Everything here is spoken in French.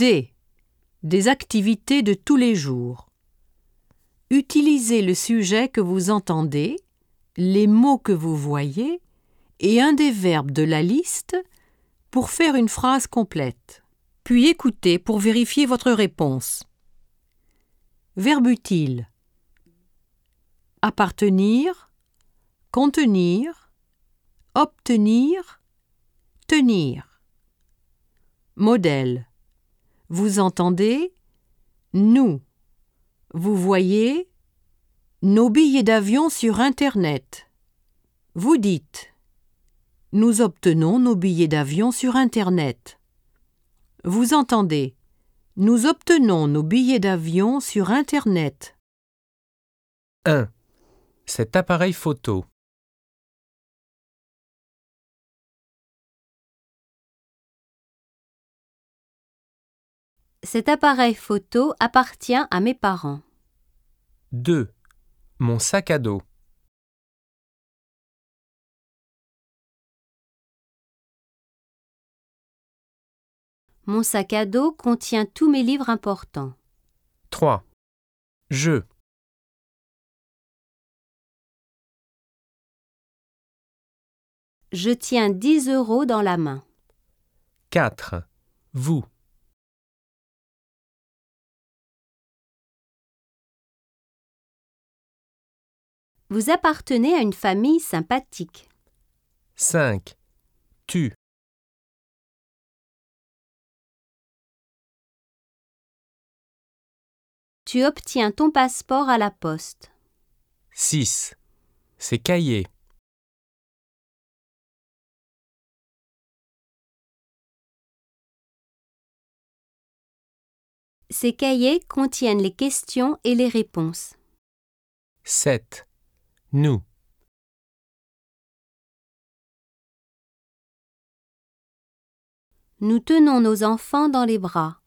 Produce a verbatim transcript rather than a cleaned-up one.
D. Des activités de tous les jours. Utilisez le sujet que vous entendez, les mots que vous voyez et un des verbes de la liste pour faire une phrase complète. Puis écoutez pour vérifier votre réponse. Verbe utile. Appartenir, contenir, obtenir, tenir. Modèle. Vous entendez, nous. Vous voyez, nos billets d'avion sur Internet. Vous dites, nous obtenons nos billets d'avion sur Internet. Vous entendez, nous obtenons nos billets d'avion sur Internet. un. Cet appareil photo. Cet appareil photo appartient à mes parents. deux. Mon sac à dos. Mon sac à dos contient tous mes livres importants. trois. Je. Je tiens dix euros dans la main. quatre. Vous. Vous appartenez à une famille sympathique. cinq. Tu. Tu obtiens ton passeport à la poste. six. Ces cahiers. Ces cahiers contiennent les questions et les réponses. sept. Nous. Nous tenons nos enfants dans les bras.